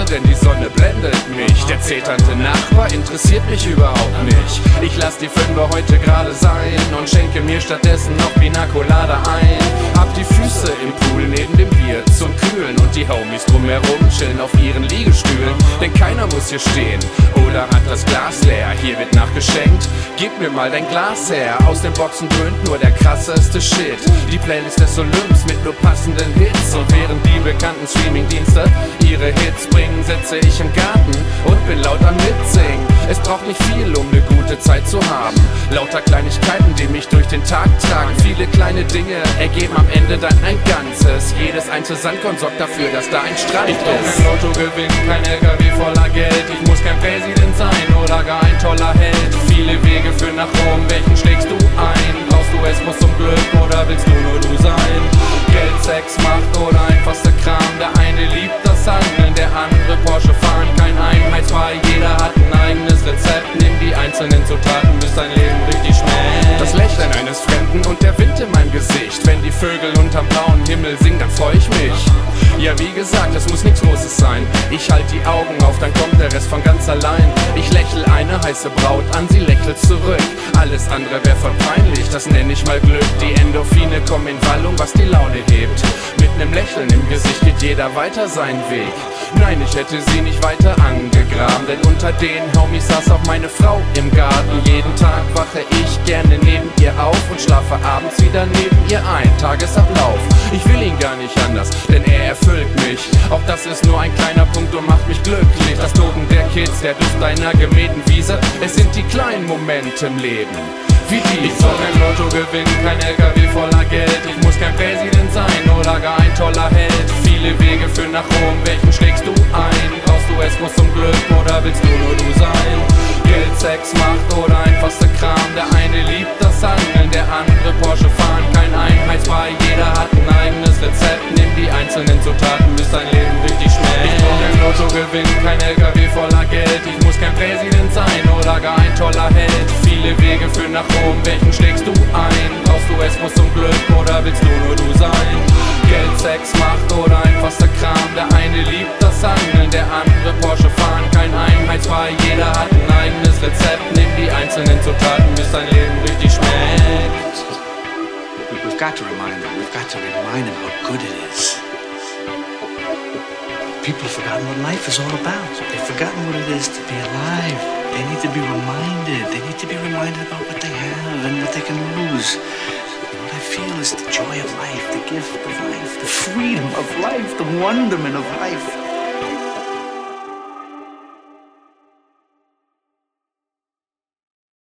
denn die Sonne blendet mich. Der zeternde Nachbar interessiert mich überhaupt nicht. Ich lass die Fünfer heute gerade sein und schenke mir stattdessen noch Pina Colada ein. Hab die Füße im Pool neben dem Bier zum Kühlen und die Homies drumherum chillen auf ihren Liegestühlen. Denn keiner muss hier stehen oder hat das Glas leer. Hier wird nachgeschenkt, gib mir mal dein Glas her. Aus den Boxen dröhnt nur der krasseste Shit. Die Playlist des Olymps mit nur passenden Hits. Und während die bekannten Streamingdienste ihre Hits bringen, sitze ich im Garten und bin laut am Mitsingen. Es braucht nicht viel, um eine gute Zeit zu haben. Lauter Kleinigkeiten, die mich durch den Tag tragen. Viele kleine Dinge ergeben am Ende dann ein Ganzes. Jedes einzelne Sandkorn sorgt dafür, dass da ein Strand ist. Ich brauch kein Lottogewinn, kein LKW voller Geld. Ich muss kein Präsident sein oder gar ein toller Held. Viele Wege führen nach Rom, welchen schlägst du ein? Brauchst du es muss zum Glück oder willst du nur du sein? Geld, Sex, Macht oder einfachster Kram. Der eine liebt das Handeln, der andere Porsche fahren. Kein Einheitsbrei, jeder hat ein eigenes Rezept. Nimm die einzelnen Zutaten, bis dein Leben richtig schmeckt. Das Lächeln eines Fremden und der Wind in meinem Gesicht. Wenn die Vögel unterm blauen Himmel singen, dann freu ich mich. Ja, wie gesagt, es muss nichts Großes sein. Ich halt die Augen auf, dann kommt der Rest von ganz allein. Ich lächel eine heiße Braut an, sie lächelt zurück. Alles andere wär voll peinlich, das nenn ich mal Glück. Die Endorphine kommen in Wallung, was die Laune hebt. Mit nem Lächeln im Gesicht geht jeder weiter seinen Weg. Nein, ich hätte sie nicht weiter angegraben, denn unter den Homies saß auch meine Frau im Garten. Jeden Tag wache ich gerne neben ihr auf und schlafe abends wieder neben ihr ein. Tagesablauf, ich will ihn gar nicht anders, denn er erfüllt mich. Auch das ist nur ein kleiner Punkt und macht mich glücklich. Das Toben der Kids, der Duft einer gemähten Wiese, es sind die kleinen Momente im Leben. Wie die. Ich soll kein Lotto gewinnen, kein LKW voller Geld. Ich muss kein Präsident sein oder gar ein toller Held. Viele Wege führen nach Rom, welchen schlägst du ein? Brauchst du es muss zum Glück oder willst du nur du sein? Geld, Sex, Macht oder einfachster Kram. Der eine liebt das Handeln, der andere Porsche fahren. Kein Einheitsbrei, jeder hat ein eigenes Rezept. Nimm die einzelnen Zutaten, bis dein Leben richtig schmeckt. Ich brauch kein Lotto gewinnen, kein LKW voller Geld. Ich muss kein Präsident sein oder gar ein toller Held. Viele Wege führen nach Rom, welchen schlägst du ein? Brauchst du es muss zum Glück oder willst du nur du sein? Geld, Sex, Macht oder einfachster Kram. Der eine liebt das Handeln, der andere Porsche fahren. Kein Einheitsbrei, jeder hat ein eigenes Rezept. Nimm die einzelnen Zutaten, bis dein Leben richtig schmeckt. We've got to remind them how good it is. People have forgotten what life is all about. They've forgotten what it is to be alive. They need to be reminded. They need to be reminded about what they have and what they can lose. And what I feel is the joy of life, the gift of life, the freedom of life, the wonderment of life.